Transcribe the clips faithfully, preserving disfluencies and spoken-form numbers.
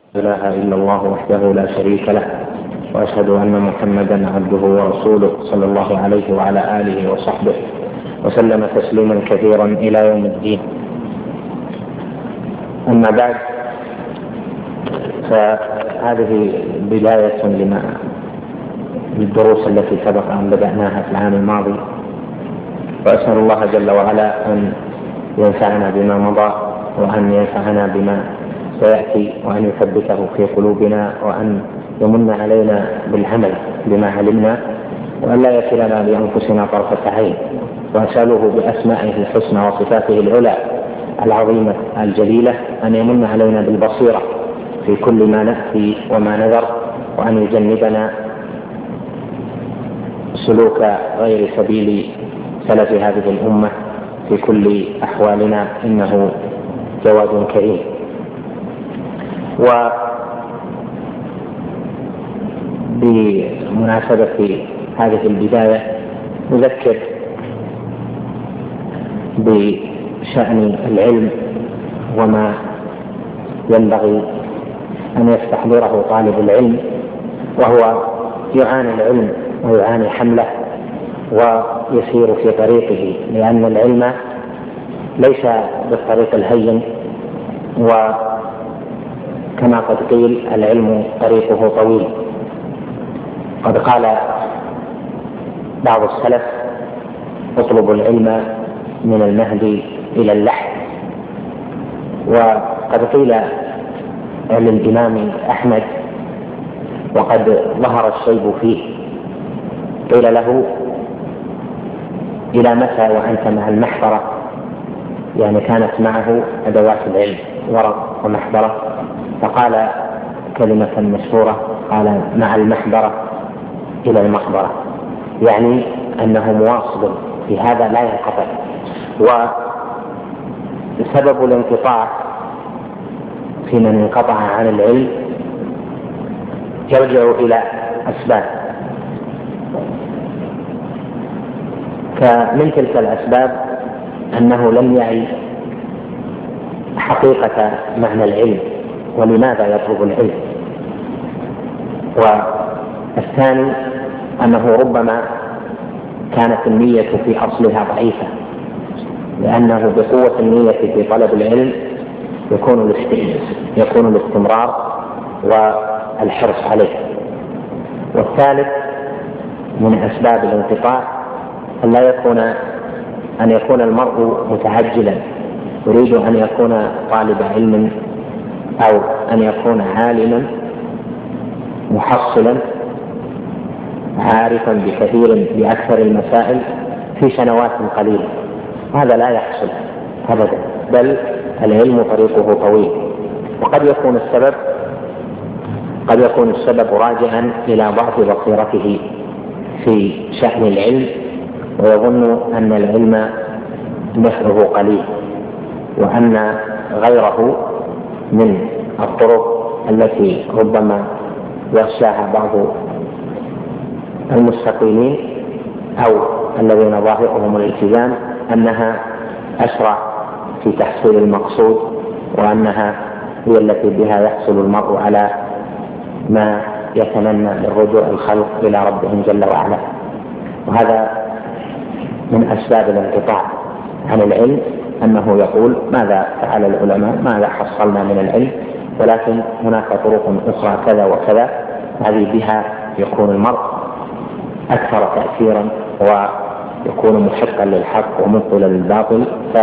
لا إله إلا الله وحده لا شريك له، وأشهد أن محمدا عبده ورسوله صلى الله عليه وعلى آله وصحبه وسلم تسليما كثيرا إلى يوم الدين. أما بعد، فهذه بداية لما للدروس التي سبق أن بدأناها في العام الماضي، وأسأل الله جل وعلا أن ينفعنا بما مضى، وأن ينفعنا بما سيأتي، وأن يثبته في قلوبنا، وأن يمن علينا بالعمل بما علمنا، وأن لا يكلنا لأنفسنا طرفة عين. وأسأله بأسمائه الحسنى وصفاته العلى العظيمة الجليلة أن يمن علينا بالبصيرة في كل ما نأتي وما نذر، وأن يجنبنا سلوك غير سبيل سلف هذه الأمة في كل أحوالنا، إنه جواد كريم. وبمناسبة هذه البداية نذكر بشأن العلم وما ينبغي أن يستحضره طالب العلم، وهو يعاني العلم ويعاني حمله ويسير في طريقه، لأن العلم ليس بالطريق الهين، وكما قد قيل العلم طريقه طويل. قد قال بعض السلف: اطلبوا العلم من المهد إلى اللحد. وقد قيل عن الإمام أحمد وقد ظهر الشيب فيه، قيل له: إلى متى وأنت مع المحبرة؟ يعني كانت معه أدوات العلم، ورق ومحبرة، فقال كلمة مشهورة، قال: مع المحبرة إلى المقبرة، يعني أنه مواصل في هذا لا ينقطع. وسبب الانقطاع في من انقطع عن العلم يرجع إلى أسباب، فمن تلك الأسباب أنه لم يعي حقيقة معنى العلم ولماذا يطلب العلم. والثاني أنه ربما كانت النية في أصلها ضعيفة، لأنه بقوة النية في طلب العلم يكون يكون الاستمرار والحرص عليه. والثالث من أسباب الانقطاع أن لا يكون أن يكون المرء متعجلا، يريد أن يكون طالب علم أو أن يكون عالما محصلا عارفا بكثير بأكثر المسائل في سنوات قليلة. هذا لا يحصل أبدا، بل العلم طريقه طويل. وقد يكون السبب قد يكون السبب راجعا إلى ضعف بصيرته في شأن العلم، ويظن أن العلم نفعه قليل، وأن غيره من الطرق التي ربما يخشاها بعض المستقيمين أو الذين ظاهرهم الالتزام أنها أسرع في تحصيل المقصود، وأنها هي التي بها يحصل المرء على ما يتمنى من رجوع الخلق إلى ربهم جل وعلا. وهذا من أسباب الانقطاع عن العلم، أنه يقول: ماذا فعل العلماء؟ ماذا حصلنا من العلم؟ ولكن هناك طرق أخرى كذا وكذا، هذه بها يكون المرء أكثر تأثيرا، ويكون محقا للحق ومبطلا للباطل،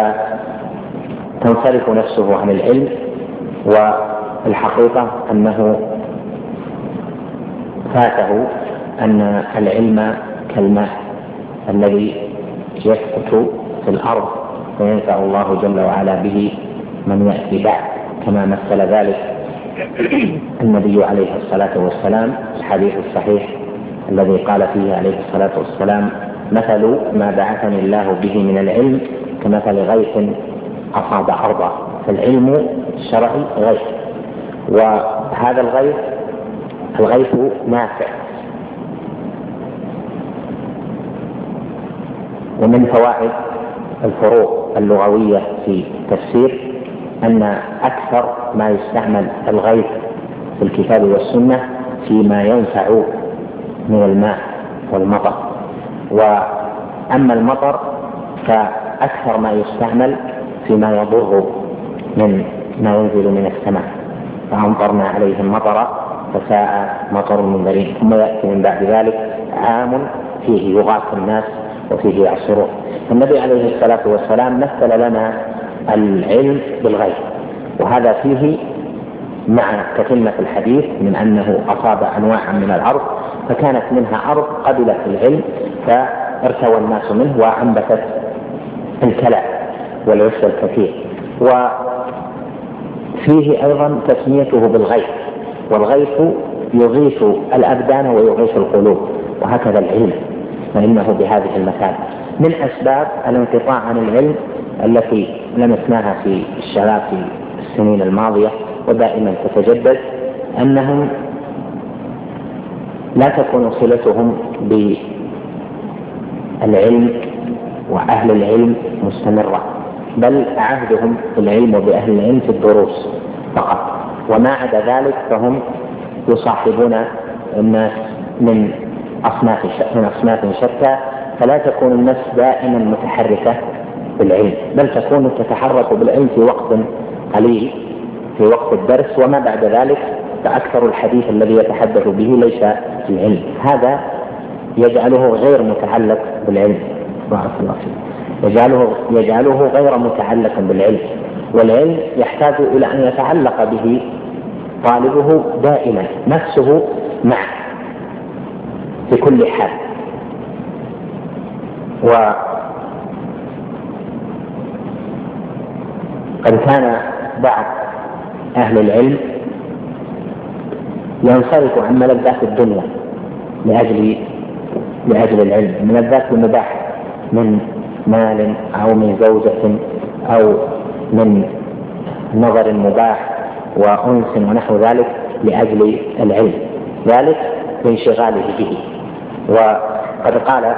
فتنصرف نفسه عن العلم. والحقيقة أنه فاته أن العلم كالماء الذي يسقط في الأرض وينفع الله جل وعلا به من يأتي بعد، كما مثل ذلك النبي عليه الصلاة والسلام في الحديث الصحيح الذي قال فيه عليه الصلاة والسلام: مثل ما بعثني الله به من العلم كمثل غيث أصاب أرضا. فالعلم الشرعي غيث، وهذا الغيث الغيث نافع. ومن فوائد الفروق اللغوية في التفسير أن أكثر ما يستعمل الغيث في الكتاب والسنة فيما ينفع من الماء والمطر. وأما المطر فأكثر ما يستعمل فيما يضر من ما ينزل من السماء، فأمطرنا عليهم مطرا فساء مطر المنذرين. ثم يأتي من بعد ذلك عام فيه يغاث الناس وفيه يعصرون. النبي عليه الصلاة والسلام مثل لنا العلم بالغيب، وهذا فيه مع تتمة الحديث من أنه أصاب أنواعا من الأرض، فكانت منها أرض قبلت العلم فارتوى الناس منه وأنبتت الكلى والعشب الكثير. وفيه أيضا تسميته بالغيث، والغيث يغيث الأبدان ويغيث القلوب، وهكذا العلم فإنه بهذه المثابة. من أسباب الانقطاع عن العلم التي لمسناها في الشباب في السنين الماضية ودائما تتجدد أنهم لا تكون صلتهم بالعلم وأهل العلم مستمرة، بل عهدهم بالعلم وبأهل العلم في الدروس فقط، وما عدا ذلك فهم يصاحبون الناس من أصناف من أصناف شتى، فلا تكون النفس دائما متحركة بالعلم، بل تكون تتحرك بالعلم في وقت قليل في وقت الدرس، وما بعد ذلك فأكثر الحديث الذي يتحدث به ليس في العلم. هذا يجعله غير متعلق بالعلم، يجعله يجعله غير متعلق بالعلم، والعلم يحتاج إلى أن يتعلق به طالبه دائما نفسه معه في كل حال. وقد كان بعض أهل العلم ينصرف عن ملذات الدنيا لأجل لأجل العلم، ملذات المباح من مال أو من زوجة أو من نظر مباح وأنس ونحو ذلك لأجل العلم، ذلك لانشغاله به. وقد قال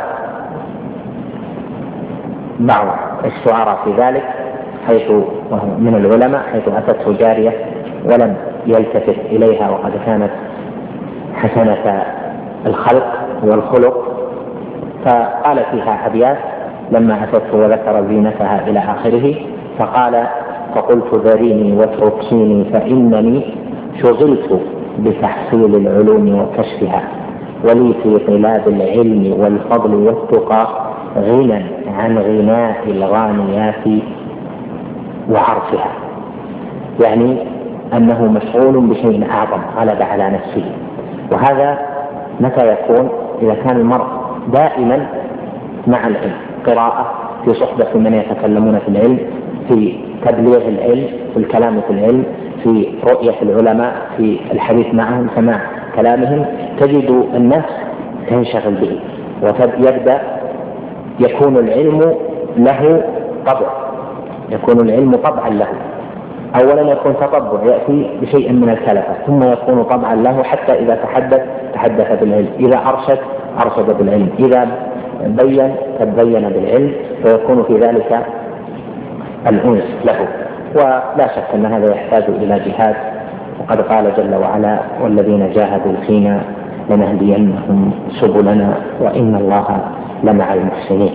بعض الشعراء في ذلك حيث من العلماء حيث أتته جارية ولم يلتفت إليها وقد كانت حسنة الخلق والخلق، فقال فيها أبيات لما أتته وذكر زينتها إلى آخره، فقال: فقلت ذريني واتركيني فإنني شغلت بتحصيل العلوم وكشفها، ولي في طلاب العلم والفضل والتقى غنى عن غناء الغانيات وعرفها. يعني أنه مشغول بشيء أعظم غلب على نفسه. وهذا متى يكون؟ إذا كان المرء دائما مع العلم، قراءة، في صحبة من يتكلمون في العلم، في تبليغ العلم، في الكلام في العلم، في رؤية العلماء، في الحديث معهم، سماع كلامهم، تجد النفس تنشغل به ويبدأ يكون العلم له طبع، يكون العلم طبعا له. أولا يكون تطبع يأتي بشيء من الكلفة، ثم يكون طبعا له حتى إذا تحدث تحدث بالعلم، إذا أرشد أرشد بالعلم، إذا بين تبين بالعلم، فيكون في ذلك الأنس له. ولا شك أن هذا يحتاج إلى جهاد، وقد قال جل وعلا: والذين جاهدوا فينا لنهدينهم سبلنا وإن الله لمع المحسنين.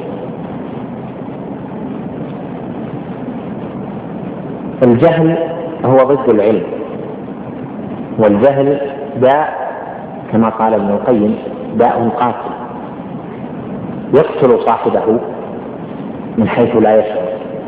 الجهل هو ضد العلم، والجهل داء كما قال ابن القيم داء قاتل يقتل صاحبه من حيث لا يشعر.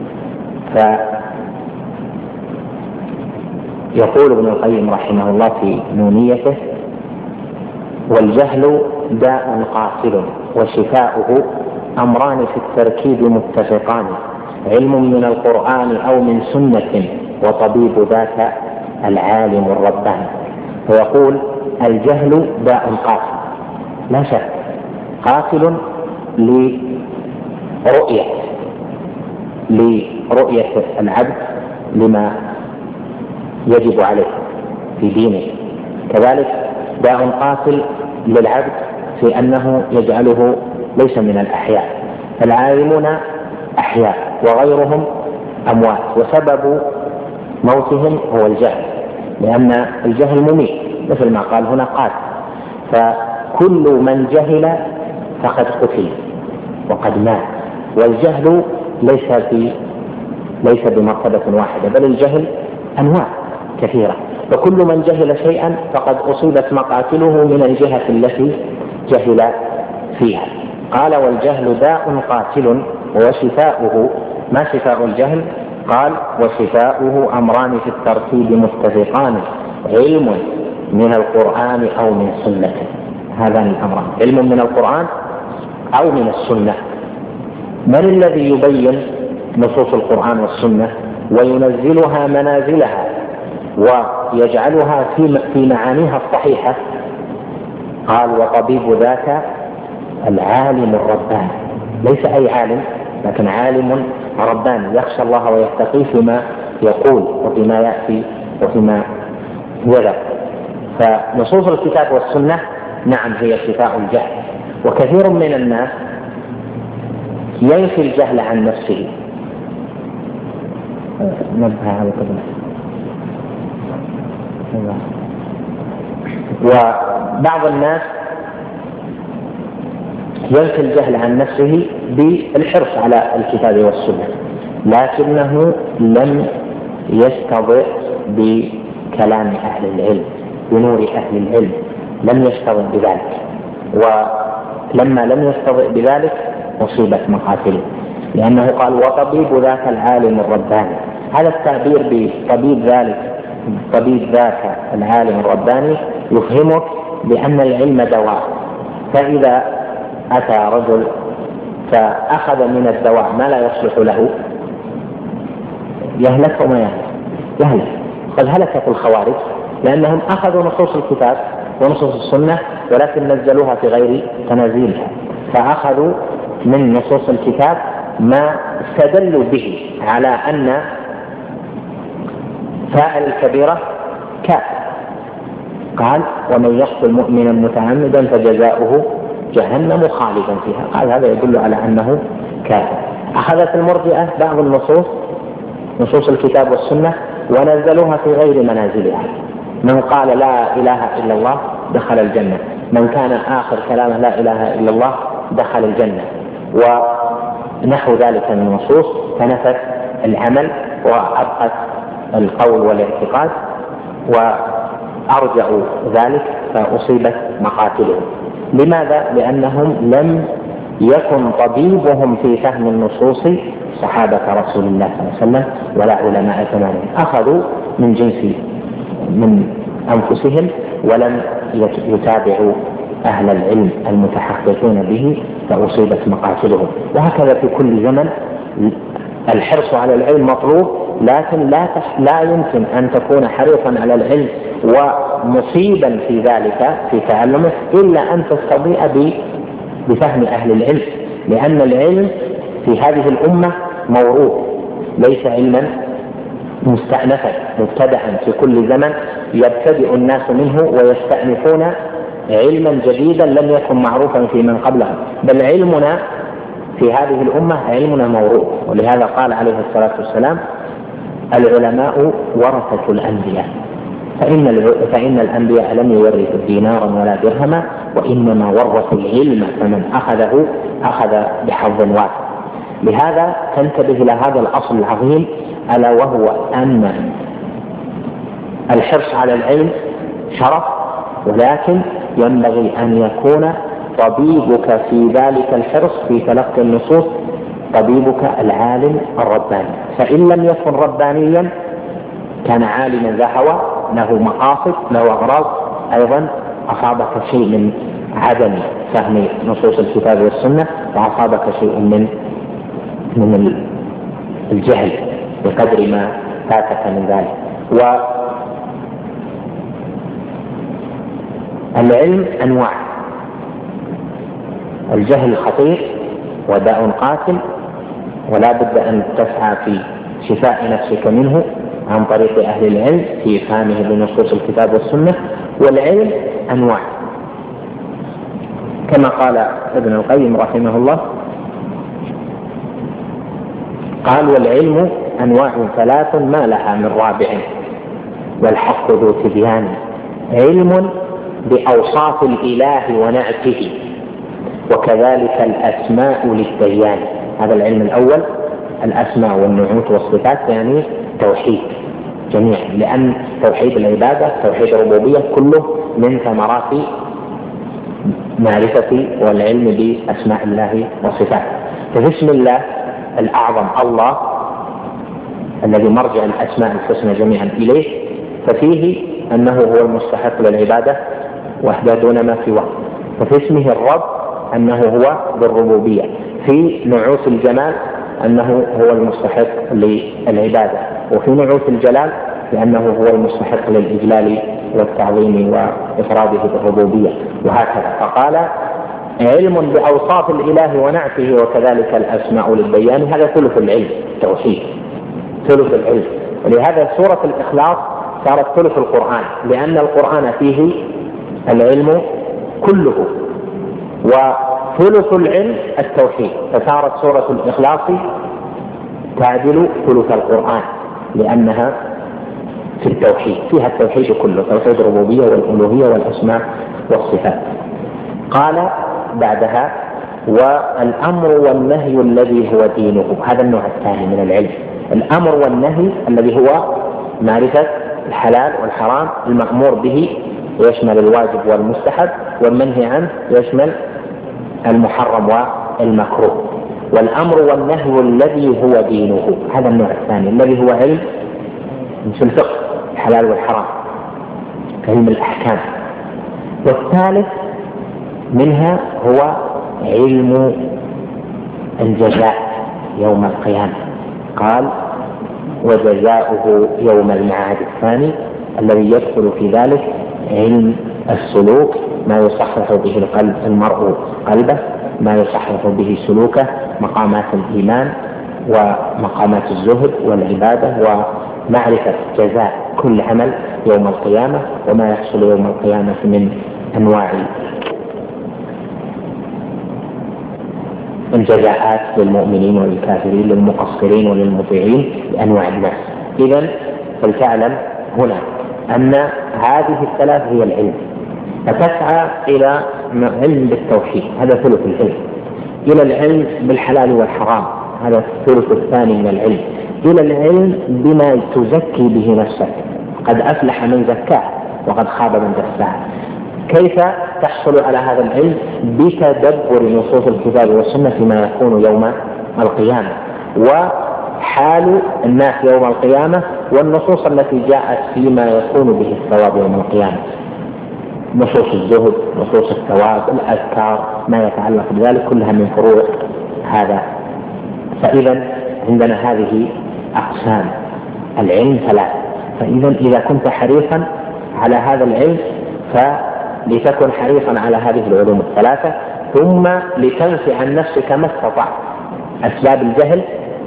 فيقول ابن القيم رحمه الله في نونيته: والجهل داء قاتل وشفاؤه أمران في التركيب متفقان، علم من القرآن أو من سنة وطبيب ذاك العالم الرباني. فيقول الجهل داء قاتل لا شك، قاتل لرؤية لرؤية العبد لما يجب عليه في دينه، كذلك داء قاتل للعبد في أنه يجعله ليس من الأحياء. العالمون أحياء وغيرهم أموات، وسبب موتهم هو الجهل، لأن الجهل مميت، مثل ما قال هنا قاتل. فكل من جهل فقد قتل وقد مات، والجهل ليس في ليس بمرتبة واحدة، بل الجهل أنواع كثيرة، فكل من جهل شيئا فقد أصيبت مقاتله من الجهة التي جهل فيها. قال والجهل داء قاتل وشفاؤه، ما شفاء الجهل؟ قال وشفاؤه أمران في الترتيب متفقان، علم من القرآن أو من سنة. هذان الأمران، علم من القرآن أو من السنة. من الذي يبين نصوص القرآن والسنة وينزلها منازلها ويجعلها في معانيها الصحيحة؟ قال وطبيب ذاك العالم الرباني، ليس أي عالم، لكن عالم رباني يخشى الله ويتقي فيما يقول وفيما يأتي وفيما يذكر. فنصوص الكتاب والسنة نعم هي شفاء الجهل. وكثير من الناس ينفي الجهل عن نفسه. نبه على قبل. وبعض الناس ينفي الجهل عن نفسه بالحرص على الكتاب والسنة، لكنه لم يستضئ بكلام أهل العلم، بنور أهل العلم، لم يستضئ بذلك. ولما لم يستضئ بذلك أصيبت مقاتله، لأنه قال وطبيب ذاك العالم الرباني. هذا التعبير بطبيب ذلك طبيب ذاك العالم الرباني يفهمك بأن العلم دواء، فإذا أتى رجل فأخذ من الدواء ما لا يصلح له يهلك وما يهلك يهلك قد هلكت الخوارج، لأنهم أخذوا نصوص الكتاب ونصوص السنة ولكن نزلوها في غير تنازيلها، فأخذوا من نصوص الكتاب ما استدلوا به على أن فاعل الكبيرة كافر. قال ومن يقتل مؤمنا متعمدا فجزاؤه جهنم خالدا فيها، قال هذا يدل على أنه كافر. أخذت المرجئة بعض النصوص نصوص الكتاب والسنة ونزلوها في غير منازلها، من قال لا إله إلا الله دخل الجنة، من كان آخر كلامه لا إله إلا الله دخل الجنة، ونحو ذلك من النصوص، فنفت العمل وأبقت القول والاعتقاد وأرجعوا ذلك فأصيبت مقاتلهم. لماذا؟ لأنهم لم يكن طبيبهم في فهم النصوص صحابة رسول الله صلى الله عليه وسلم ولا علماء زمانهم، أخذوا من جنس من أنفسهم ولم يتابعوا أهل العلم المتحققين به فأصيبت مقاتلهم. وهكذا في كل زمن الحرص على العلم مطلوب، لكن لا لا يمكن أن تكون حريصا على العلم ومصيبا في ذلك في تعلمه إلا أن تستضيء بفهم أهل العلم، لأن العلم في هذه الأمة موروث، ليس علما مستأنفا مبتدعا في كل زمن يبتدئ الناس منه ويستأنفون علما جديدا لم يكن معروفا في من قبلهم، بل علمنا في هذه الأمة علمنا موروث. ولهذا قال عليه الصلاة والسلام العلماء ورثة الأنبياء، فإن, فإن الأنبياء لم يورثوا دينارا ولا درهما وإنما ورثوا العلم، فمن أخذه أخذ بحظ وافر. لهذا تنتبه إلى هذا الأصل العظيم، ألا وهو أن الحرص على العلم شرف، ولكن ينبغي أن يكون طبيبك في ذلك الحرص في تلقي النصوص طبيبك العالم الرباني. فإن لم يكن ربانيا كان عالما ذا هوى له مقاصد له أغراض، أيضا أصابك شيء من عدم فهم نصوص الكتاب والسنة وأصابك شيء من من الجهل بقدر ما فاتك من ذلك. والعلم أنواع، الجهل خطير وداء قاتل، ولا بد أن تسعى في شفاء نفسك منه عن طريق أهل العلم في فهمه بنصوص الكتاب والسنة. والعلم أنواع كما قال ابن القيم رحمه الله، قال والعلم أنواع ثلاث ما لها من رابع والحق ذو تبيان، علم بأوصاف الإله ونعته، وكذلك الأسماء للديان. هذا العلم الأول، الأسماء والنعوت والصفات، يعني توحيد جميعا، لأن توحيد العبادة توحيد الربوبية كله من ثمرات معرفة والعلم بأسماء الله وصفاته. ففي اسم الله الأعظم الله الذي مرجع الأسماء الحسنى جميعا إليه، ففيه أنه هو المستحق للعبادة وحده دون ما سواه. ففي اسمه الرب أنه هو بالربوبية. في نعوت الجمال أنه هو المستحق للعبادة، وفي نعوت الجلال لأنه هو المستحق للإجلال والتعظيم وإفراده بالربوبية، وهكذا. فقال علم بأوصاف الإله ونعته وكذلك الأسماء للبيان. هذا ثلث العلم، توحيد ثلث العلم. ولهذا سورة الإخلاص صارت ثلث القرآن، لأن القرآن فيه العلم كله، وثلث العلم التوحيد، فصارت سورة الإخلاص تعدل ثلث القرآن لأنها في التوحيد، فيها التوحيد كله، توحيد الربوبية والألوهية والأسماء والصفات. قال بعدها والأمر والنهي الذي هو دينه. هذا النوع الثاني من العلم، الأمر والنهي الذي هو معرفة الحلال والحرام، المأمور به يشمل الواجب والمستحب، والمنهي عنه يشمل المحرم والمكروه. والأمر والنهي الذي هو دينه، هذا النوع الثاني الذي هو علم مثل الفقه، الحلال والحرام، علم الأحكام. والثالث منها هو علم الجزاء يوم القيامة. قال وجزاؤه يوم المعاد الثاني الذي يدخل في ذلك علم السلوك، ما يصحح به القلب المرء قلبه، ما يصحح به سلوكه، مقامات الإيمان ومقامات الزهد والعبادة، ومعرفة جزاء كل عمل يوم القيامة، وما يحصل يوم القيامة من أنواع الجزاءات للمؤمنين وللكافرين، للمقصرين وللمطيعين، لأنواع الناس. إذن فلتعلم هنا أن هذه الثلاث هي العلم، فتسعى إلى علم بالتوحيد، هذا ثلث العلم، إلى العلم بالحلال والحرام، هذا الثلث الثاني من العلم، إلى العلم بما تزكي به نفسك، قد أفلح من زكاه وقد خاب من دساه. كيف تحصل على هذا العلم؟ بتدبر نصوص الكتاب والسنة فيما يكون يوم القيامة، وحال الناس يوم القيامة، والنصوص التي جاءت فيما يكون به الثواب يوم القيامة، نصوص الزهد، نصوص الثواب، الأذكار، ما يتعلق بذلك، كلها من فروع هذا. فإذا عندنا هذه أقسام العلم ثلاث. فإذا إذا كنت حريصا على هذا العلم فلتكن حريصا على هذه العلوم الثلاثة، ثم لتنفي عن نفسك ما استطعت أسباب الجهل،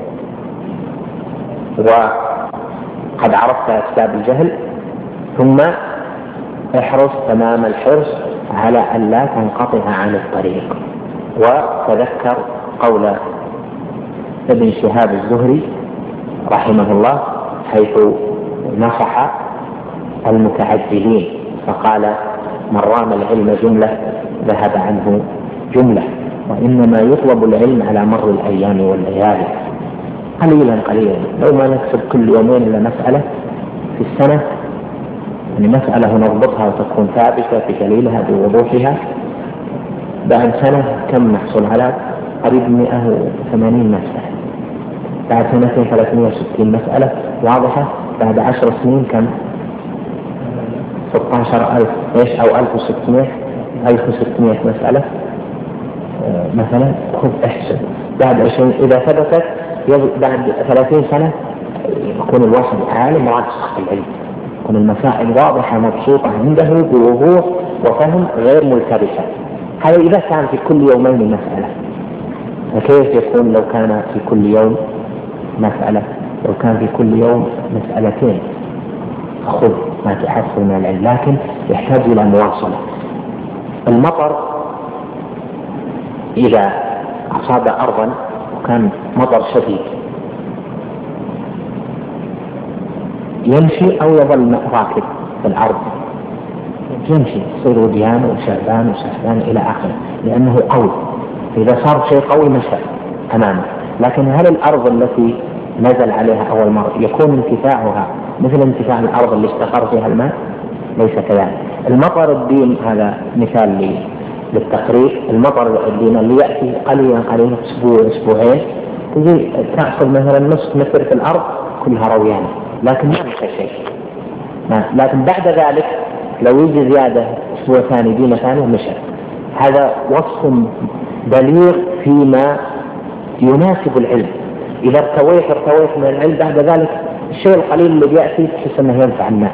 وقد عرفت أسباب الجهل، ثم احرص تمام الحرص على أن لا تنقطع عن الطريق. وتذكر قول ابن شهاب الزهري رحمه الله حيث نصح المتعجلين فقال من رام العلم جملة ذهب عنه جملة، وإنما يطلب العلم على مر الأيام والليالي، قليلا قليلا. لو ما نكسب كل يومين إلا مسألة في السنة، يعني مسألة نضبطها وتكون ثابتة في دليلها بوضوحها، بعد سنة كم نحصل على قريب مئة وثمانين مسألة، بعد سنتين ثلاثمائة وستين مسألة واضحة، بعد عشر سنين كم؟ ستة عشر ألف إيش أو ألف وستمائة ألف وستمائة مسألة آه مثلا. خذ احسب بعد عشرين إذا ثبتت، بعد ثلاثين سنة يكون الواحد عالم راسخ في العلم، يكون المسائل واضحة مبسوطة عنده بوضوح وفهم غير ملتبسة. هذا إذا كان في كل يومين مسألة، فكيف يكون لو كان في كل يوم مسألة؟ لو كان في كل يوم مسألتين خذ ما تحصل من العلم، لكن يحتاج إلى مواصلة. المطر إذا أصاب أرضا وكان مطر شديد يمشي أو يظل راكب في الأرض؟ يمشي، يصير وديان وشعبان وسحبان إلى آخره، لأنه قوي. إذا صار شيء قوي مشى أمامه. لكن هل الأرض التي نزل عليها أول مرة يكون انتفاعها مثل انتفاع الأرض اللي استقر فيها الماء؟ ليس كذلك. المطر الدين هذا مثال للتقريب. المطر الدين اللي يأتي قليلا قليلا أسبوع أسبوعين تجي تأخذ مثلا نصف متر في الأرض كلها رويانة، لكن ما مشى شيء. لكن بعد ذلك لو يجي زيادة أسبوع ثاني دين ثاني مشى. هذا وصف بليغ فيما يناسب العلم. إذا ارتويت ارتويت من العلم بعد ذلك الشيء القليل اللي بيأتي تحس أنه ينفع الناس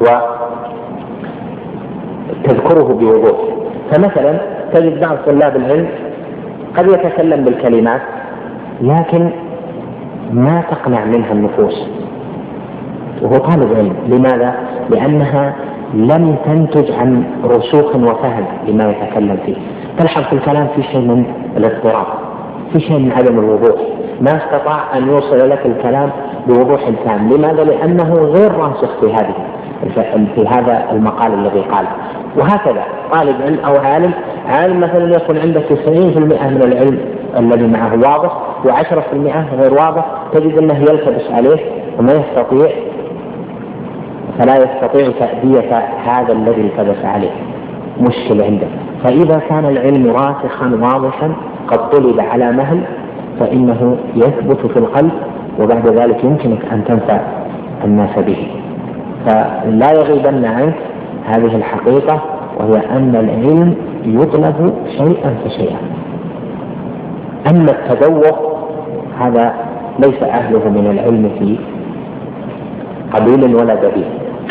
وتذكره بوضوح. فمثلا تجد بعض طلاب العلم قد يتكلم بالكلمات لكن ما تقنع منها النفوس وهو طالب علم. لماذا؟ لأنها لم تنتج عن رسوخ وفهم لما يتكلم فيه. تلحظ في الكلام في شيء من الاضطراب، في شيء من عدم الوضوح، ما استطاع أن يوصل لك الكلام بوضوح تام. لماذا؟ لأنه غير راسخ في هذه في هذا المقال الذي قال. وهكذا طالب علم أو عالم عالم مثلا يكون عنده تسعين بالمئة من العلم الذي معه واضح وعشرة بالمئة غير واضح، تجد أنه يلتبس عليه وما يستطيع فلا يستطيع تأدية هذا الذي التبس عليه، مشكلة عنده. فإذا كان العلم راسخا واضحا قد طلب على مهل فإنه يثبت في القلب وبعد ذلك يمكنك أن تنفع الناس به. فلا يغيبن عنك هذه الحقيقة، وهي أن العلم يطلب شيئا فشيئا. أما التذوق هذا ليس أهله من العلم في قبيل ولا دليل.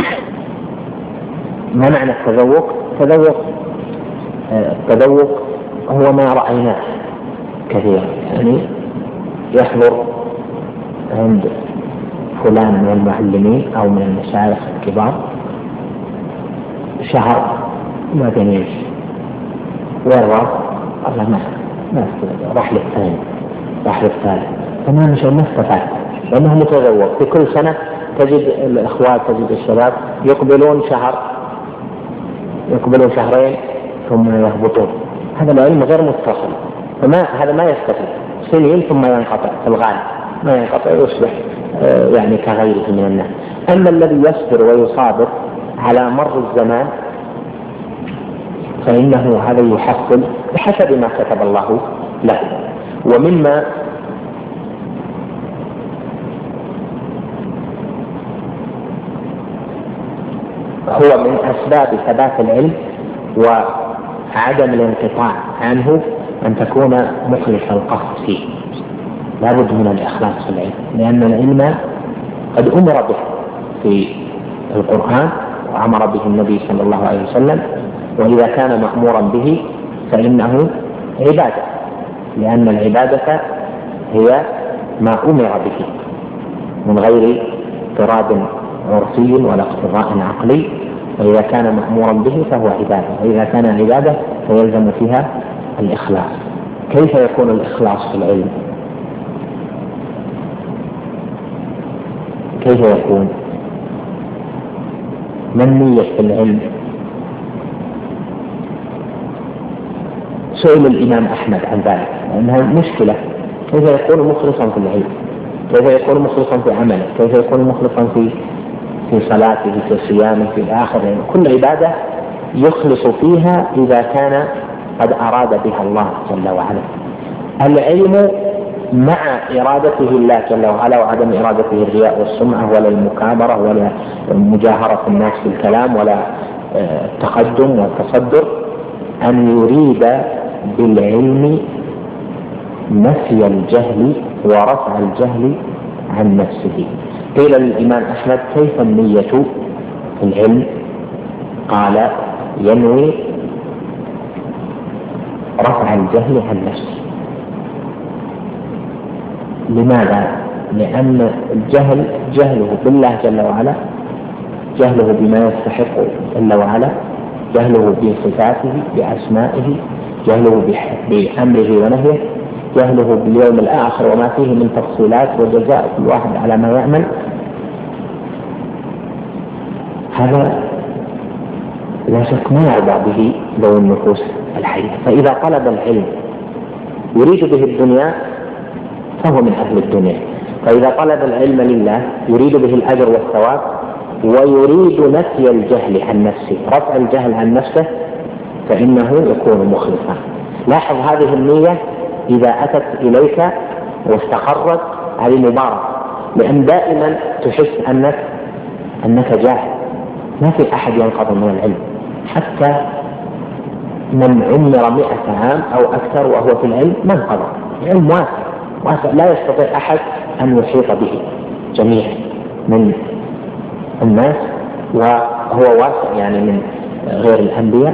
ما معنى التذوق؟ التذوق التذوق هو ما رأيناه كثيرا، يعني يحضر عند فلان من المعلمين أو من المشايخ الكبار شهر ما بينيش ورا الله ما ما راح للثاني راح للثالث فما مش ما استفاد، لأنه متذوق. في كل سنة تجد الأخوات تجد الشباب يقبلون شهر يقبلون شهرين ثم يهبطون. هذا العلم غير متصل، فما هذا ما يستفيد سنين ثم ينقطع في الغالب، ما ينقطع ويصبح يعني كغيره من الناس. أما الذي يصبر ويصابر على مر الزمان فإنه هذا يحصل بحسب ما كتب الله له. ومما هو من أسباب ثبات العلم وعدم الانقطاع عنه أن تكون مخلص القصد فيه. لا بد من الإخلاص في العلم، لأن العلم قد أمر به في القرآن وأمر به النبي صلى الله عليه وسلم، وإذا كان مأمورا به فإنه عبادة، لأن العبادة هي ما أمر به من غير اضطراد عرفي ولا اقتضاء عقلي. وإذا كان مأمورا به فهو عبادة، وإذا كان عبادة فيلزم فيها الإخلاص. كيف يكون الإخلاص في العلم؟ كيف يكون؟ ما النية في العلم؟ سئل الإمام أحمد عن ذلك لأنها مشكلة. كيف يكون مخلصا في العلم؟ كيف يكون مخلصا في عمله؟ كيف يكون مخلصا في في صلاته في صيامه في آخر؟ يعني كل عبادة يخلص فيها إذا كان قد أراد بها الله جل وعلا. العلم مع إرادته الله جل وعلا وعدم إرادته الرياء والسمعة ولا المكابرة ولا مجاهرة الناس في الكلام ولا التقدم والتصدر، أن يريد بالعلم نفي الجهل ورفع الجهل عن نفسه. قيل للإمام أحمد كيف النية في العلم؟ قال ينوي رفع الجهل عن نفسه. لماذا؟ لأن الجهل جهله بالله جل وعلا، جهله بما يستحق جل وعلا، جهله بصفاته بأسمائه، جهله بأمره ونهيه، جهله باليوم الآخر وما فيه من تفصيلات وجزاء كل واحد على ما يعمل. هذا لا شك ما يرضى به ذوي النفوس الحية. فإذا طلب العلم يريد به الدنيا فهو من أهل الدنيا، فإذا طلب العلم لله يريد به الأجر والثواب ويريد نفي الجهل عن نفسه، رفع الجهل عن نفسه، فإنه يكون مخلصا. لاحظ هذه النية إذا أتت إليك واستقرت هذه مبارك، لأن دائما تحس أنك أنك جاهل، ما في أحد ينقض من العلم، حتى من عمر مئة عام أو أكثر وهو في العلم ما انقضى. العلم واسع واسع لا يستطيع أحد أن يحيط به جميعا من الناس، وهو واسع يعني من غير الأنبياء.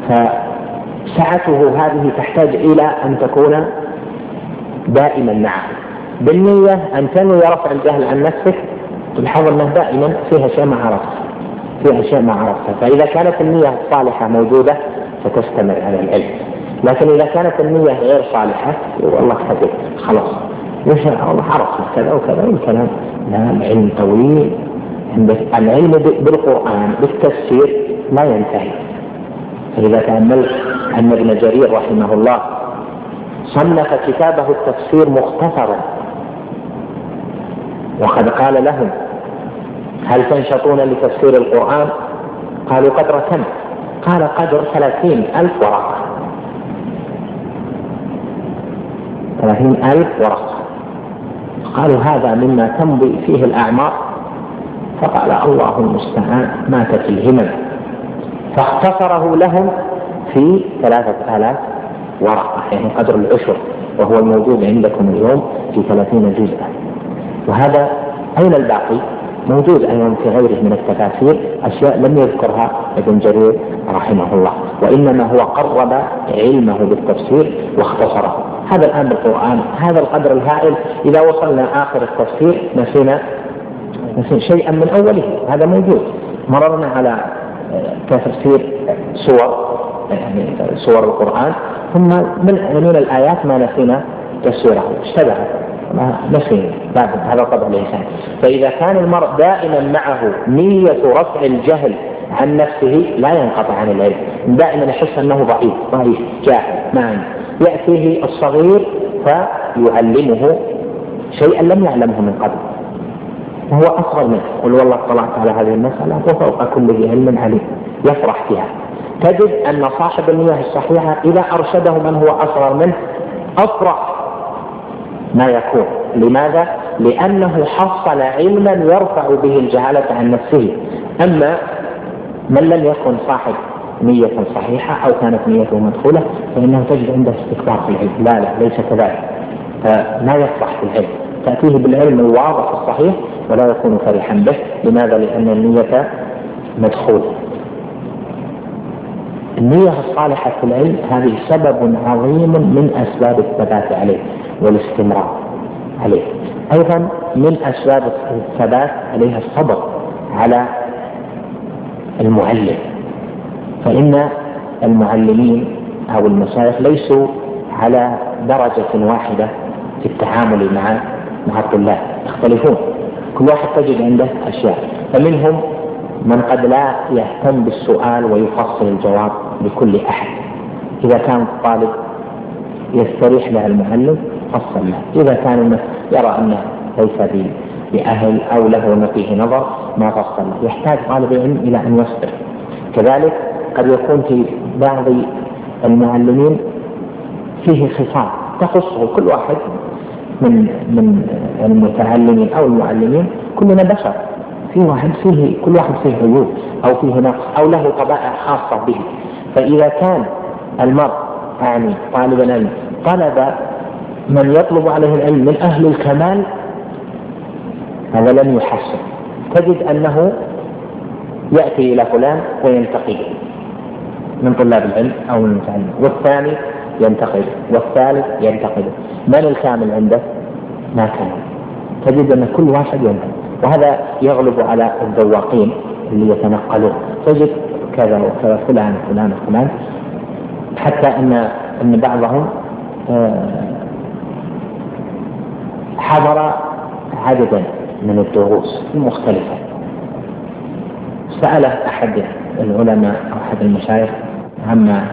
فسعته هذه تحتاج إلى أن تكون دائما معه بالنية أن تنوي رفع الجهل عن نفسك. تلاحظ أنه دائما فيها شيء ما عرفت فيها شيء ما عرفته، فإذا كانت النية الصالحة موجودة فتستمر على العلم. لكن إذا كانت النية غير صالحة والله كذب خلاص يشاء الله عرفنا كذا وكذا والكلام، لا، العلم طويل. العلم بالقرآن بالتفسير لا ينتهي. فإذا تأملت أن ابن جرير رحمه الله صنف كتابه التفسير مختصرا، وقد قال لهم هل تنشطون لتفسير القرآن؟ قالوا قدر كم؟ قال قدر ثلاثين ألف ورقة ثلاثين ألف ورقة. قالوا هذا مما تمضي فيه الأعمار. فقال الله المستعان، ماتت الهمم، فاختصره لهم في ثلاثة آلاف ورقة، يعني قدر العشر، وهو الموجود عندكم اليوم في ثلاثين جزءا. وهذا أين الباقي؟ موجود أيضا في غيره من التفاسير أشياء لم يذكرها ابن جرير رحمه الله، وإنما هو قرب علمه بالتفسير واختصره. هذا الآن بالقرآن هذا القدر الهائل، إذا وصلنا آخر التفسير نسينا نسينا شيئا من أوله. هذا موجود، مررنا على تفسير سور يعني سور القرآن، ثم من من الآيات ما نسينا تفسيره، اشتبه نسينا بعد هذا القدر الإنسان. فإذا كان المرء دائما معه نية رفع الجهل عن نفسه لا ينقطع عن العلم، دائما يحس أنه ضعيف ضعيف جاهل ما يأتيه الصغير فيعلمه شيئا لم يعلمه من قبل وهو أصغر منه. قل والله اطلعت على هذه المسألة وفوق كل ذي علم عليم، يفرح بها. تجد أن صاحب النية الصحيحة إذا أرشده من هو أصغر منه أفرح ما يكون. لماذا؟ لأنه حصل علما يرفع به الجهالة عن نفسه. أما من لم يكن صاحب نية صحيحة أو كانت نيته مدخولة فإنه تجد عنده استكبار في العلم. لا لا ليس كذلك، فلا يفرح في العلم، تأتيه بالعلم الواضح الصحيح ولا يكون فرحا به. لماذا؟ لأن النية مدخولة. النية الصالحة في العلم هذه سبب عظيم من أسباب الثبات عليه والاستمرار عليه. أيضا من أسباب الثبات عليها الصبر على المعلم، فإن المعلمين أو المشايخ ليسوا على درجة واحدة في التعامل مع مع الطلاب، يختلفون، كل واحد تجد عنده أشياء. فمنهم من قد لا يهتم بالسؤال ويفصل الجواب لكل أحد. إذا كان الطالب يستريح له المعلم فصل له، إذا كان يرى أنه ليس بأهل أو له ما فيه نظر ما فصل له. يحتاج طالب العلم إلى أن يصبر. كذلك قد يكون في بعض المعلمين فيه خصال تخصه، كل واحد من من المتعلمين أو المعلمين كلنا بشر، في واحد فيه كل واحد فيه عيوب أو فيه نقص أو له طبائع خاصة به. فإذا كان المرء يعني طالب العلم طلب من يطلب عليه العلم من أهل الكمال هذا لن يحسن. تجد أنه يأتي إلى فلان وينتقد من طلاب العلم أو من المتعلم، والثاني ينتقد والثالث ينتقد. من الكامل عنده؟ ما كان. تجد أن كل واحد ينتقد، وهذا يغلب على الذواقين اللي يتنقلون. تجد كذا وكذا فلان فلان فلان، حتى أن أن بعضهم حضر عددا من الدروس المختلفة. سأله أحد العلماء أو أحد المشايخ عما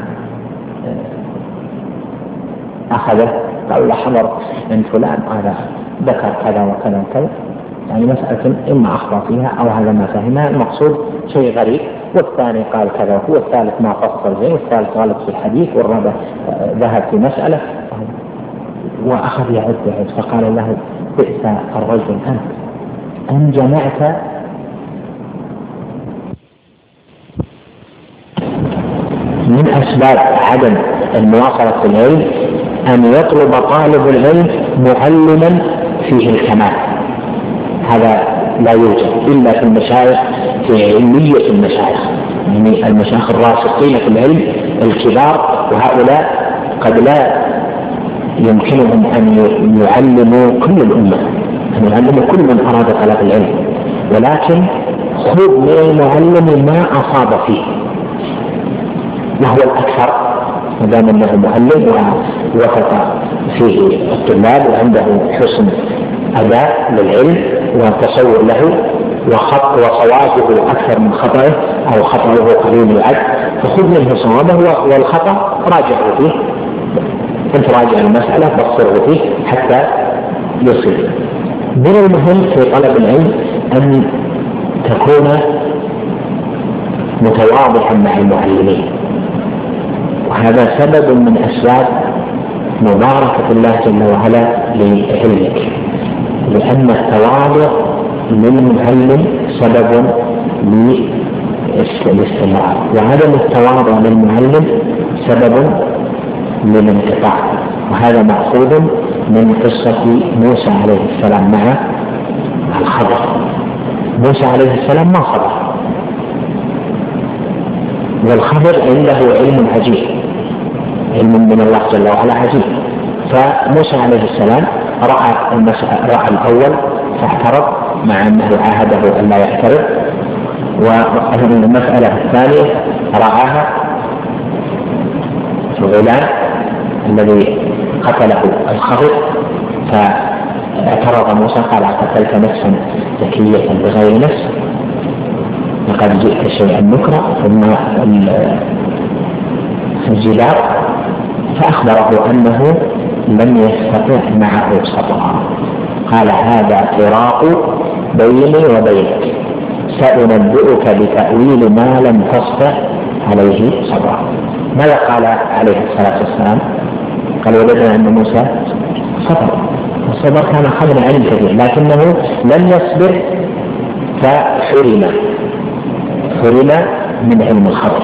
أخذه قال له حضر من فلان هذا ذكر كذا وكذا وكذا، يعني مسألة إما أخطأ فيها أو هذا ما فهمها، المقصود شيء غريب، والثاني قال كذا والثالث ما فصل شيء والثالث غلط في الحديث والرابع ذهب في مسألة، وأخذ يعد يعد فقال له بئس الرجل أنت أن جمعت من أسباب عدم المواصلة في العلم أن يطلب طالب العلم معلما فيه الكمال، هذا لا يوجد إلا في المشايخ، في علمية المشايخ، يعني المشايخ الراسخين في العلم الكبار، وهؤلاء قد لا يمكنهم أن يعلموا كل الأمة، أن يعلموا كل من أراد طلب العلم، ولكن خذ من المعلم ما أصاب فيه وهو الأكثر، ما دام أنه معلم ووفق فيه الطلاب وعنده حسن أداء للعلم وتصور له وخط وصوابه أكثر من خطأه أو خطأه قليل العد، فخذ منه صوابه والخطأ راجعه فيه، أنت راجع المسألة بصره فيه حتى يصل. من المهم في طلب العلم أن تكون متواضعا مع المعلمين، وهذا سبب من أسباب مباركة الله جل وعلا لعلمك، لأن التواضع للمعلم سبب للاستمرار، وعدم التواضع للمعلم سبب للانقطاع، وهذا مأخوذ من قصة موسى عليه السلام مع الخضر. موسى عليه السلام ما صبر، والخضر عنده علم عجيب، علم من الله جل وعلا عجيب، فموسى عليه السلام رأى رأى الأول فاعترض مع أنه عاهده أن لا يعترض، والمسألة الثانية رآها في الغلام الذي قتله الخضر، فاعترض موسى قال قتلت نفسا زكية بغير نفس لقد جئت شيئا نكرا، ثم الجدار فأخبره أنه لم يستطع معه صبرا، قال هذا فراق بيني وبينك سأنبئك بتأويل ما لم تستطع عليه صبرا. ماذا قال عليه الصلاة والسلام؟ قال وجدنا أن موسى صبر، الصبر كان قبل علم كثير لكنه لم يصبر فحرم حرم من علم الخبر.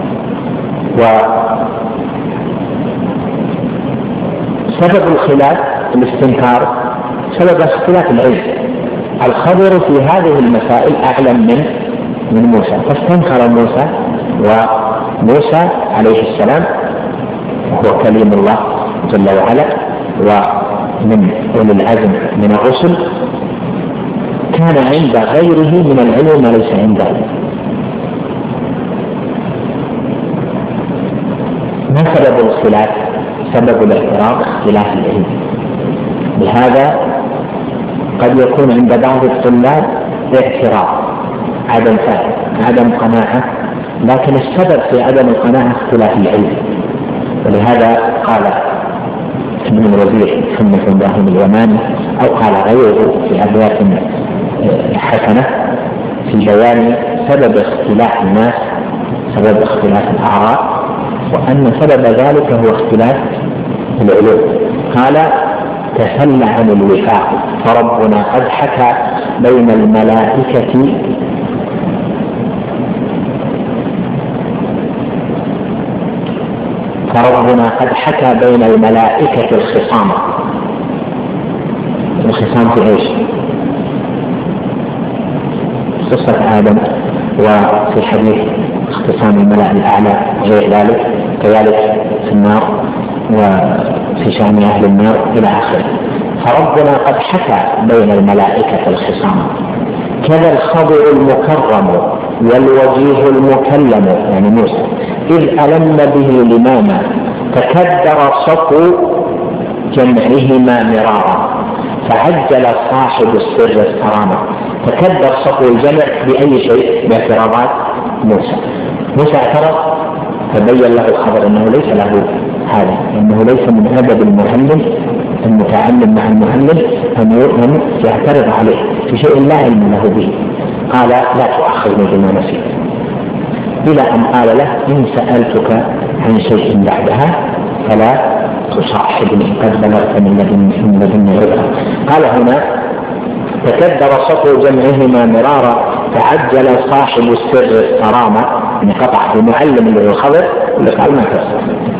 وسبب الخلاف الاستنكار سبب اختلاف العلم، الخضر في هذه المسائل أعلم من من موسى، فاستنكر موسى، وموسى عليه السلام وهو كليم الله جل وعلا ومن أولي العزم من الرسل كان عند غيره من العلم ما ليس عنده. ما سبب الخلاف؟ سبب الاعتراض اختلاف العلم، بهذا قد يكون عند بعض الطلاب اعتراض عدم فهم عدم قناعة، لكن السبب في عدم القناعة اختلاف العلم. ولهذا قال ابن الوزير محمد بن إبراهيم اليماني أو قال غيره في أبيات حسنة في بيان سبب اختلاف الناس، سبب اختلاف الآراء، وأن سبب ذلك هو اختلاف العلوم. قال تخلى عن الوفاق فربنا قد حكى بين الملائكة فربنا قد حكى بين الملائكة الخصام. الخصام في ايش؟ قصة آدم، وفي حديث اختصام الملأ الأعلى وغير ذلك، كذلك في النار وفي شأن أهل النار إلى آخره. فربنا قد حكى بين الملائكة الخصام، كذا الخضر المكرم والوجيه المكلم يعني موسى إذ ألم به لماما تكدر صفو جمعهما مرارا فعجل صاحب السر الكرامة. تكدر صفو الجمع بأي شيء؟ باعتراضات موسى. موسى اعترض فبين له الخبر انه ليس له هذا، انه ليس من ادب المعلم المتعلم مع المعلم ان يعترض عليه في شيء لا علم له به. قال لا تؤاخذني بما نسيت، الى ان قال له ان سالتك عن شيء بعدها فلا تصاحبني قد بلغت من لدني عذرا. قال هنا تكدر صفو جمعهما مرارا تعجل صاحب السر الصرامة، يعني قطع المعلم اللي هو الخبر اللي قال ما تصل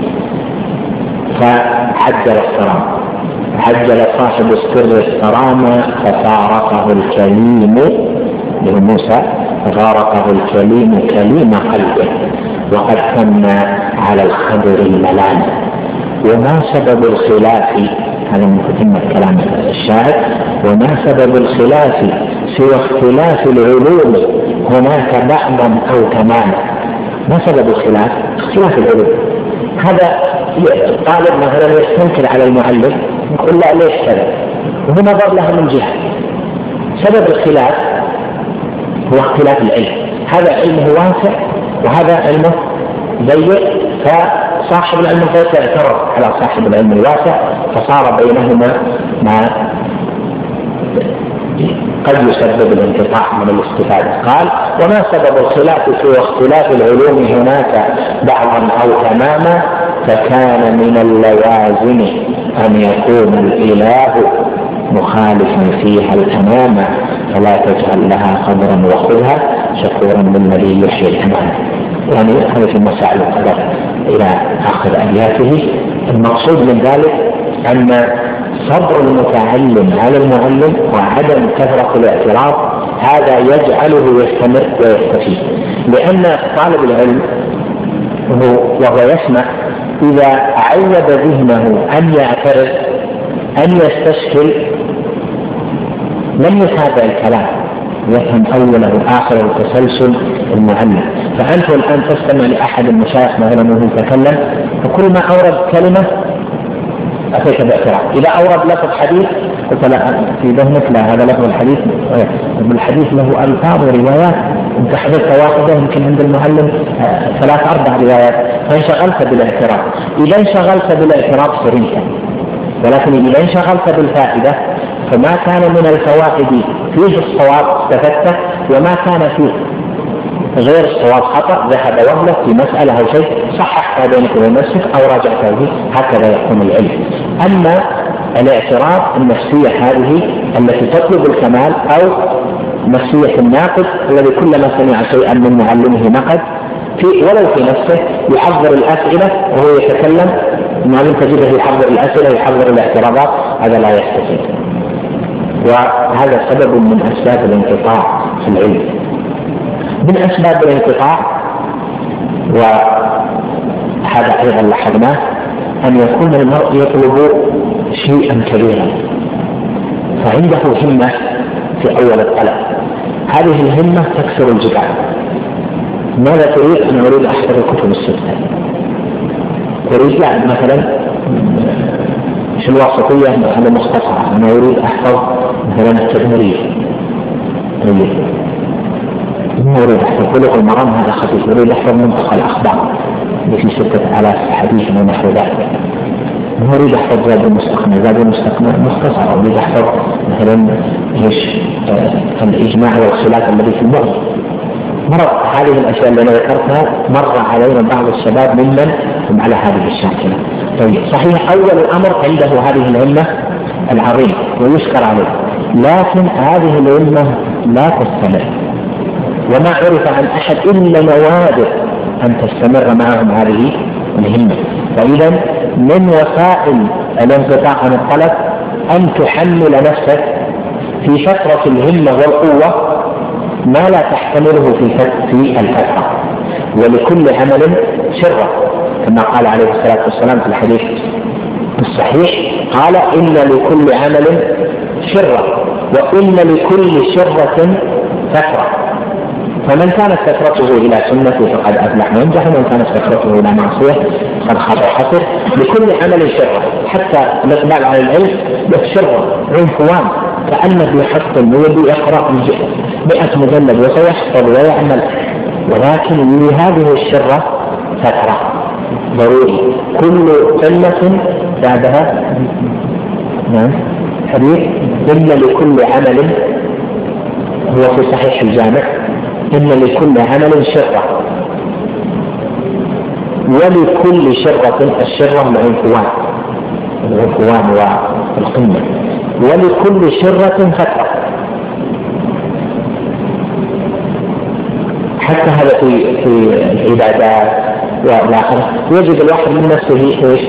فعجل الصرامة، عجل صاحب السر الصرامة ففارقه الكليم لموسى، ففارقه الكليم كليم قلبه وقد ثنى على الخبر الملام. وما سبب الخلاف، هذا من ختمة كلام الشاعر، وما سبب الخلاف سوى اختلاف العلوم هناك بعضا أو تماما. ما سبب الخلاف؟ اختلاف العلوم. هذا طالب مثلا يستنكر على المعلم يقول لا ليش كذا، وهو نظر له من جهة. سبب الخلاف هو اختلاف العلم، هذا علمه واسع وهذا علمه ضيق، فصاحب العلم الضيق اعترض على صاحب العلم الواسع فصار بينهما ما قد يسبب الانقطاع من الاستفادة. قال وما سبب الخلاف سوى اختلاف العلوم هناك بعضا أو تماما، فكان من اللوازم أن يكون الإله مخالفا فيها الأمام، فلا تجعل لها قدرا وخذها شكورا بالذي يحيي الأمام. يعني هذا في مسائل القدر إلى آخر أبياته. المقصود من ذلك أن صبر المتعلم على المعلم وعدم كثرة الاعتراض هذا يجعله يستمر ويستفيد، لأن طالب العلم وهو يسمع إذا عود ذهنه أن يعترض أن يستشكل لم يتابع الكلام، يفهم أوله وآخره تسلسل المعلم. فأنت الآن تستمع لأحد المشايخ مثلا وهو يتكلم فكل ما أورد كلمة أتيت باعتراض، إذا أورد لفظ حديث قلت لا في ذهنك لا هذا لفظ الحديث، الحديث له ألفاظ وروايات أنت حدثت واحدة يمكن عند المعلم ثلاث أربع روايات فانشغلت بالاعتراض. إذا انشغلت بالاعتراض سريتا، ولكن إذا انشغلت بالفائدة فما كان من الفوائد فيه الصواب استفدته، وما كان فيه غير الصواب خطأ ذهب وهله في مسألة أو شيء صححت بينك وبين نفسك أو راجعته به. هكذا يكون العلم. أما الاعتراض النفسية هذه التي تطلب الكمال، أو نفسية الناقد الذي كلما سمع شيئا من معلمه نقد في ولو في نفسه يحضر الأسئلة وهو يتكلم، المعلم تجده يحضر الأسئلة يحضر الاعتراضات، هذا لا يستفيد، وهذا سبب من أسباب الانقطاع في العلم. من أسباب الانقطاع وهذا أيضا لاحظناه أن يكون المرء يطلب شيئا كبيرا فعنده همة في أول الطلب، هذه الهمة تكسر الجبال. ماذا تريد؟ أنا أريد أحفظ الكتب الستة، أريد لا مثلا في الوسطية هذا مختصرة، أنا أريد أحفظ مثلا التدميرية، ما أريد أحفظ بلوغ المرام هذا خفيف، أريد أحفظ منطقة الأخبار اللي في ستة آلاف حديث ونحو ذلك، ما أريد أحفظ زاد المستقنع، زاد المستقنع مختصر، أريد أحفظ مثلا إيش الإجماع والخلاف الذي في المغرب. مر هذه الأشياء اللي أنا ذكرتها مر علينا بعض الشباب ممن هم على هذه الشاكلة. طيب صحيح أول الأمر عنده هذه الهمة العظيمة ويشكر عليه، لكن هذه الهمة لا تستمر، وما عرف عن أحد إلا نوادر أن تستمر معهم هذه الهمة. فإذا من وسائل الانقطاع عن الطلب أن تحمل نفسك في فترة الهمة والقوة ما لا تحتمله في الفترة، ولكل عمل شرة كما قال عليه الصلاة والسلام في الحديث الصحيح، قال إن لكل عمل شرة وإن لكل شرة فترة، فمن كانت فترته إلى سنة فقد أفلح وانجح، ومن كانت فترته إلى معصية فقد خاب وخسر. لكل عمل شرة، حتى الإقبال على العلم له شرة عنفوان، كأنه يحصل ويبي يقرأ مئة مجلد وسيحفظ ويعمل ولكن لهذه الشرة فترة ضروري، كل قلة بعدها نعم حديث إن لكل عمل، هو في صحيح الجامع، إن لكل عمل شرة ولكل شرة، الشرة العنفوان العنفوان والقمة، ولكل شرة فترة. حتى هذا في في العبادات والآخرة يجد الواحد من نفسه ايش؟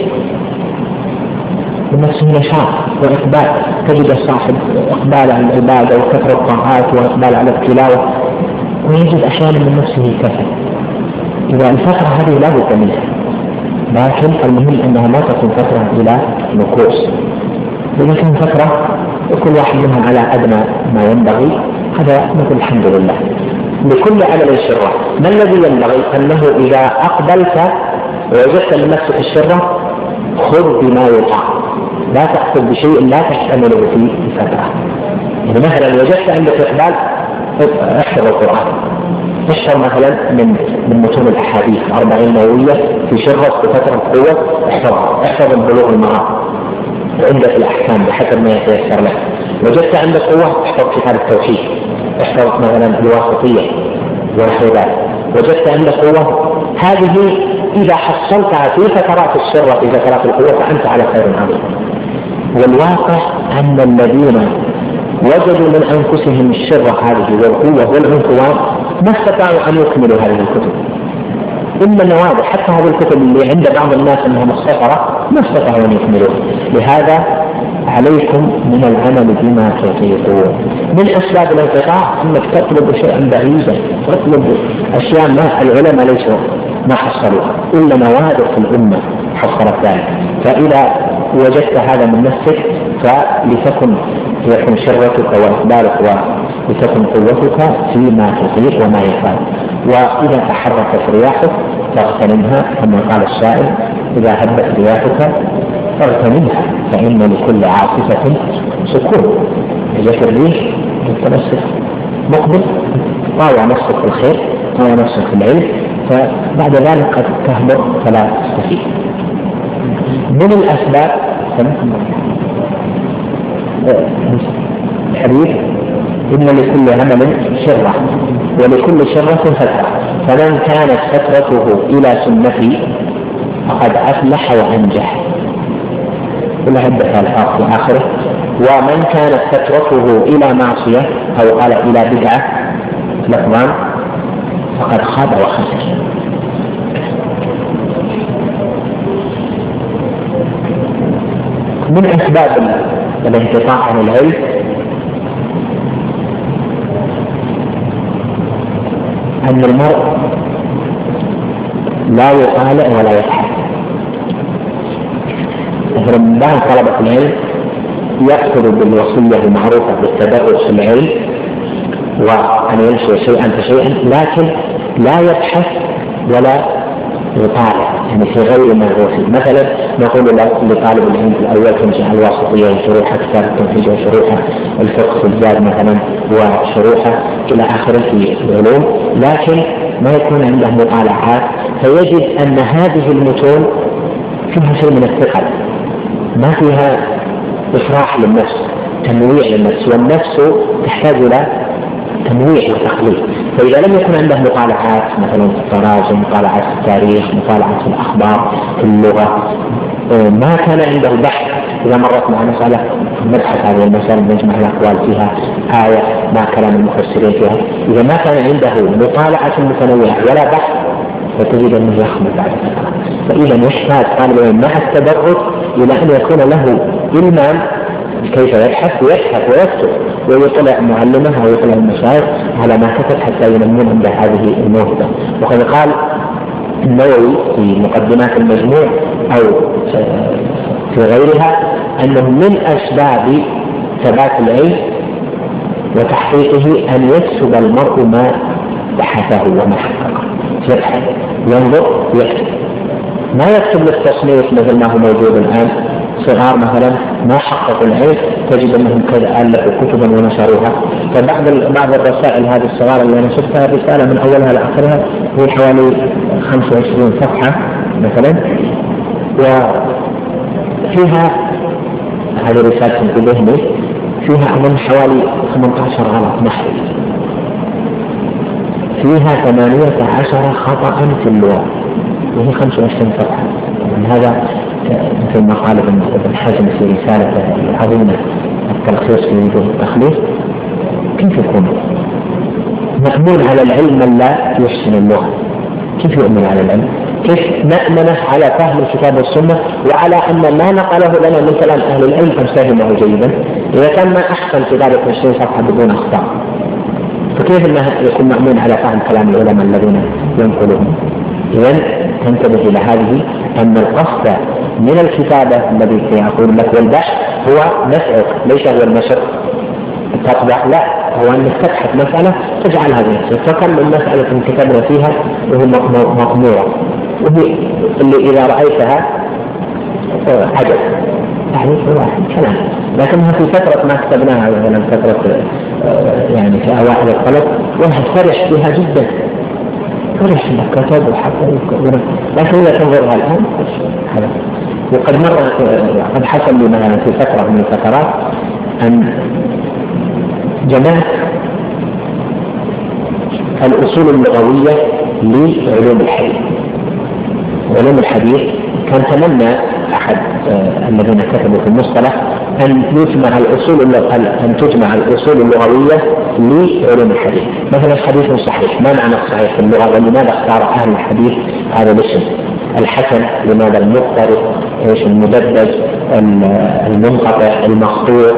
من نفسه نشاط وإقبال، تجد صاحب إقبال على العبادة وكثرة الطاعات وإقبال على التلاوة، ويجد أحيانا من نفسه كسل. إذا الفترة هذه لا بد منها، لكن المهم أنها ما تكون فترة إلى نقوص. إذا كان فترة وكل واحد منهم على أدنى ما ينبغي، هذا نقول الحمد لله. لكل عمل شرة، ما الذي ينبغي؟ أنه إذا أقبلت ووجدت من نفسك الشرة خذ بما يطاع، لا تأخذ بشيء لا تحتمله في الفترة. يعني مثلا وجدت عندك إقبال، احفظ القرآن، اشهر مثلا من من متون الأحاديث أربعين نووية في شرة في فترة قوة، احفظها، احفظ البلوغ المرام وعندك الأحكام بحسب ما يتيسر لك. وجدت عندك قوة احفظ كتاب التوحيد، احفظ مثلا الواسطية ونحو ذلك. وجدت عندك قوة، هذه إذا حصلتها في فترات الشرة في فترات القوة فأنت على خير عظيم. والواقع أن الذين وجدوا من أنفسهم الشرة هذه والقوة والعنفوان ما استطاعوا أن يكملوا هذه الكتب، إما النوادر. حتى هذه الكتب اللي عند بعض الناس أنها مختصرة ما استطاعوا أن يكملوها. لهذا عليكم من العمل بما تطيقون. من أسباب الانقطاع أنك تطلب شيئا بعيدا، تطلب أشياء ما العلماء ليسوا ما حصلوها، إلا نوادر في الأمة حصلت ذلك. فإذا وجدت هذا من نفسك فلتكن يكون شرتك وإقبالك ولتكن قوتك فيما تطيق وما يفعل. وإذا تحركت رياحك فاغتنمها، كما قال الشاعر إذا هبت رياحك فاغتنمها فإن لكل عاصفة سكون. جاءت الريح التمسك مقبل، طاوع نفسك في الخير، طاوع نفسك في العلم، فبعد ذلك قد تهبط فلا تستفيد. من الأسباب الحديث إن لكل عمل شرة ولكل شرة فترة، فمن كانت فترته إلى سنتي فقد أفلح وأنجح. كل عدة الفاظ في آخره. ومن كانت فترته إلى معصية أو قال إلى بدعة لفظان فقد خاب وخسر. من أسباب الانقطاع عن العلم أن المرء لا يطالع ولا يبحث. مثلا من بعض طلبة العلم يأخذ بالوصية المعروفة بالتدرج في العلم وأن ينشر شيئا فشيئا، لكن لا يبحث ولا يطالع يعني في غير ما هو فيه. مثلا نقول لطالب العلم الأول تنشأ الواسطية وشروحها، كتاب التوحيد وشروحها، الفقه في الزاد مثلا وشروحها إلى آخره في العلوم، لكن ما يكون عنده مطالعات، فيجد أن هذه المتون فيها شيء من الثقل، ما فيها إفراح للنفس، تنويع للنفس، والنفس تحتاج إلى تنويع وتقليل. فإذا لم يكن عنده مطالعات مثلا في التراجم، مطالعات في التاريخ، مطالعات في الأخبار، في اللغة، ما كان عنده بحث، إذا مرت مع مسألة نبحث هذه المسألة نجمع الأقوال فيها، آية مع كلام المفسرين فيها، إذا ما كان عنده مطالعة متنوعة ولا بحث فتجد أنه يخمد بعد فترة. فإذا يحتاج طالب العلم مع التدرج إلى أن يكون له إلمام كيف يبحث ويبحث ويكتب ويطلع معلمه أو يطلع المشايخ على ما كتب حتى ينمون عنده هذه الموهبة. وقد قال النووي في مقدمات المجموع أو في غيرها أنه من أسباب ثبات العلم وتحقيقه أن يكتب المرء ما بحثه وما حققه، يبحث ينظر يكتب، ما يكتب للتصنيف مثل ما هو موجود الآن، الصغار مثلا ما حققوا العلم تجد أنهم كذا ألفوا كتبا ونشروها. فبعض بعض الرسائل هذه الصغار اللي أنا شفتها الرسالة من أولها لآخرها هي حوالي خمسة وعشرين صفحة مثلا، وفيها هذه رسالة في ذهني فيها أظن حوالي ثمانية عشر غلط محو، فيها ثمانية عشر خطأ في اللغة، وهي خمسة وعشرين صفحة. من هذا مثل ما قال ابن حزم في رسالته العظيمة التلخيص في وجوه التخليص، كيف يكون مأمون على العلم من لا يحسن اللغة؟ كيف يؤمن على العلم؟ كيف نأمنه على فهم الكتاب والسنة وعلى أن ما نقله لنا من كلام أهل العلم قد فهمه جيدا؟ إذا كان ما أحسن في ذلك عشرين صفحة بدون أخطاء، فكيف أنه يكون مأمون على فهم كلام العلماء الذين ينقلهم؟ إذن تنتبه إلى هذه، أن القصد من الكتابة الذي يقول لك والبحث هو نفعك، ليس هو النشر تطبع، لا، هو أنك تبحث مسألة تجعلها بنفسك. فكم من مسألة كتبنا فيها وهي مطمورة، وهي اللي إذا رأيتها عجب يعني واحد كلام، لكنها في فترة ما كتبناها مثلا فترة يعني في أوائل الطلب واحد فرح بها جدا، فرح انك كتب وحتى يكبر، لكن إذا تنظرها الآن هذا. وقد مر قد حصل لي مثلا في فترة من الفترات أن جمعت الأصول اللغوية لعلوم الحديث. علوم الحديث كان تمنى أحد الذين كتبوا في المصطلح أن يجمع الأصول أن تجمع الأصول اللغوية لعلوم الحديث. مثلا الحديث صحيح، ما معنى الصحيح في اللغة؟ ولماذا اختار أهل الحديث هذا الاسم؟ الحسن لماذا؟ المضطرب، ايش المدبج، المنقطع، المقطوع،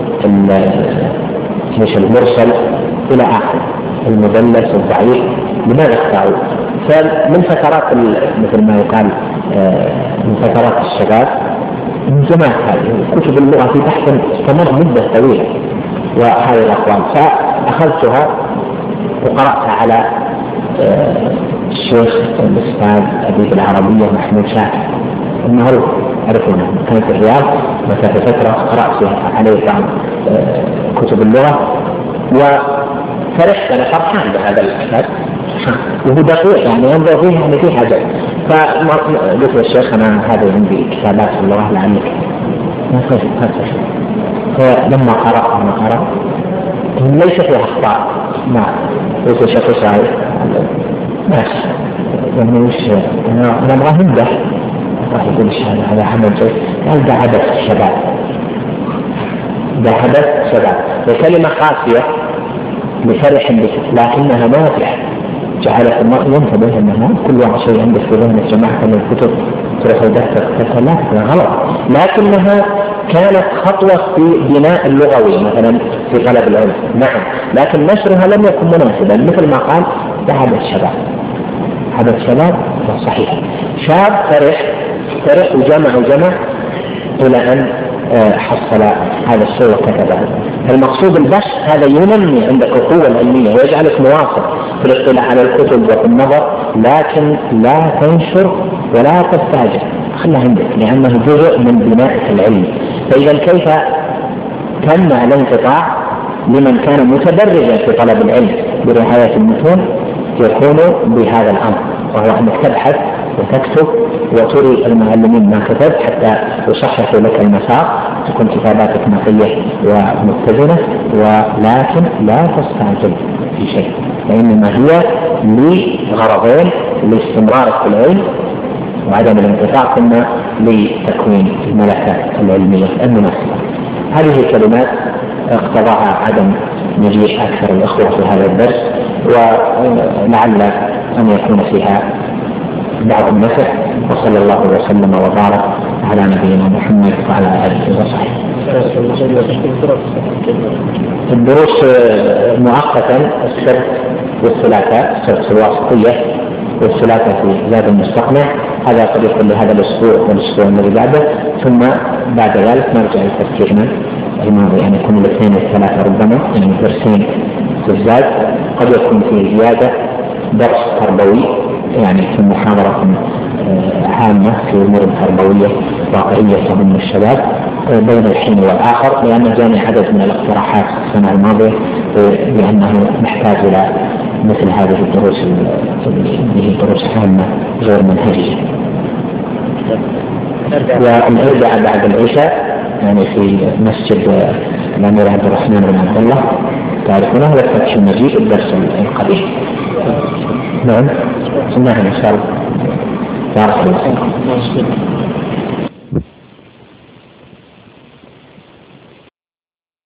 ايش المرسل إلى آخر، المدلس، الضعيف، لماذا اختاروا؟ فمن فترات مثل ما يقال من فترات الشباب من جماعة هذه كتب اللغة في بحث استمر مدة طويلة وهذه الأقوال، فأخذتها وقرأتها على الشيخ الأستاذ أديب العربية محمود شاكر المعروف، عرفنا كان في الرياض متى في فترة قرأت عليه بعض كتب اللغة وفرحت، أنا فرحان بهذا الكتاب وهو دقيق يعني ينظر فيه يعني فيه حاجة. فقلت للشيخ أنا هذا عندي كتابات في اللغة لعلك ما خفت خفت. فلما قرأ ما قرأ ليس فيها أخطاء، ما قلت للشيخ سعيد ماشي يعني وش أنا أنا أبغى همدح راح يقول الشهادة هذا حمد جيد، قال ده عبث الشباب، ده عبث الشباب، وكلمة قاسية لفرح بك لكنها نافعة جعلت المرء ينتبه أنه كل واحد شيء عندك في ذهن الجماعة من الكتب تروح وتحتك لا غلط، لكنها كانت خطوة في بناء اللغوي مثلا في طلب العلم، نعم، لكن نشرها لم يكن مناسبا مثل ما قال ده عبث الشباب. عبث الشباب صحيح، شاب فرح فرح وجمع وجمع إلى أن حصل هذا الشيء وكتبه. المقصود البحث هذا ينمي عندك القوة العلمية ويجعلك مواصل في الاطلاع على الكتب وفي النظر، لكن لا تنشر ولا تستعجل، خلها عندك لأنه جزء من بنائك العلمي. فإذا كيف تمنع الانقطاع لمن كان متدرجا في طلب العلم برعاية المتون؟ يكون بهذا الأمر، وهو أنك تبحث وتكتب وتري المعلمين ما كتب حتى يصححوا لك المسار، تكون كتاباتك نقية ومتزنة، ولكن لا تستعجل في شيء، وإنما هي لغرضين: لاستمرارك في العلم وعدم الانقطاع، ثم لتكوين الملكات العلمية المناسبة. هذه الكلمات اقتضاها عدم مجيء أكثر الأخوة في هذا الدرس، ولعل أن يكون فيها بعض النفع. وصلى الله وسلم وبارك على نبينا محمد وعلى آله وصحبه. الدروس مؤقتا السبت والثلاثاء، السبت الواسطية والثلاثاء في زاد المستقنع، هذا قد يكون لهذا الأسبوع والأسبوع الذي بعده، ثم بعد ذلك نرجع لتفكيرنا الماضي، يعني يكون الاثنين والثلاثة ربما يعني درسين في الزاد، قد يكون في زيادة درس تربوي يعني في محاضرة عامة في أمور تربوية واقعية من الشباب بين الحين والآخر، لأن جاني عدد من الاقتراحات السنة الماضية بأنه نحتاج إلى مثل هذه الدروس اللي هي دروس عامة غير منهجية. والأربعاء بعد العشاء يعني في مسجد الأمير عبد الرحمن بن عبد الله تعرفونه، هذا الفتح المجيد الدرس القديم. نعم سمعنا إن شاء الله. بارك الله فيكم.